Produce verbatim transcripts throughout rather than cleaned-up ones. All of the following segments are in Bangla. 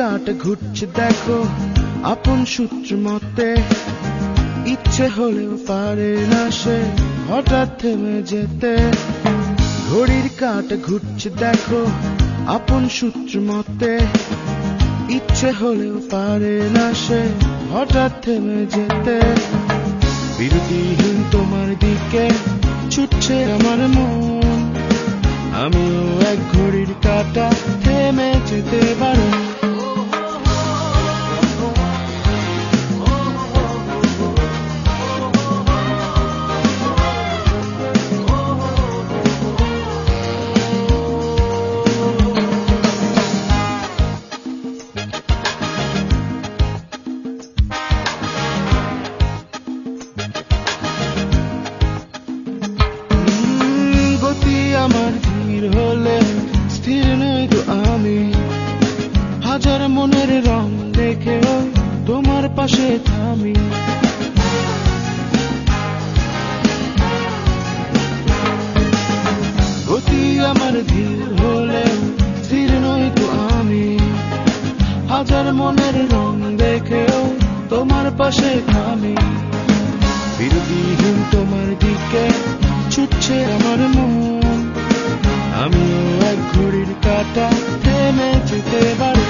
কাঁটা ঘুরছে দেখো আপন সূত্র মতে, ইচ্ছে হলেও পারে না সে হঠাৎ থেমে যেতে। ঘড়ির কাঁটা ঘুরছে দেখো আপন সূত্র মতে, ইচ্ছে হলেও পারে না সে হঠাৎ থেমে যেতে। বিরতিহীন তোমার দিকে ছুটছে আমার মন, আমিও এক ঘড়ির কাঁটা থেমে যেতে পারো। আমার ধীর হলে স্থির নই তো আমি, হাজার মনের রং দেখেও তোমার পাশে থামি। গতি আমার ধীর হলে স্থির নই তো আমি, হাজার মনের রং দেখেও তোমার পাশে থামি। বিরতিহীন তোমার দিকে ছুটছে আমার মন, আমিও এক ঘড়ির কাঁটা থেমে যেতে পারি।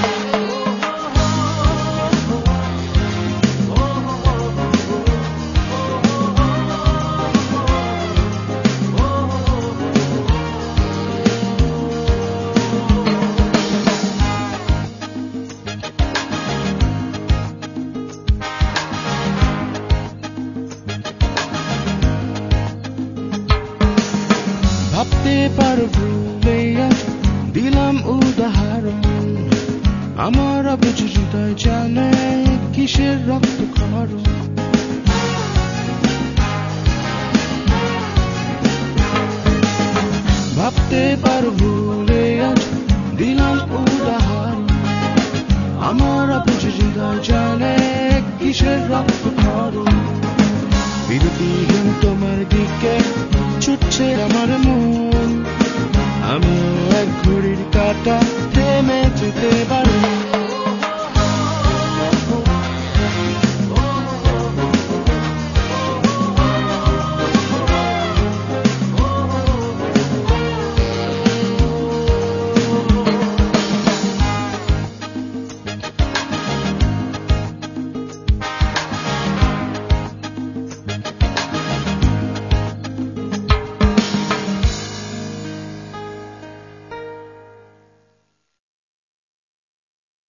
ভাবতে পারো ভুলে দিলাম উদাহরণ, আমার অবুঝ হৃদয় জানে কিসের রক্তক্ষরণ। ভাবতে পারো ভুলে দিলাম উদাহরণ, আমার অবুঝ হৃদয় জানে কিসের রক্তক্ষরণ।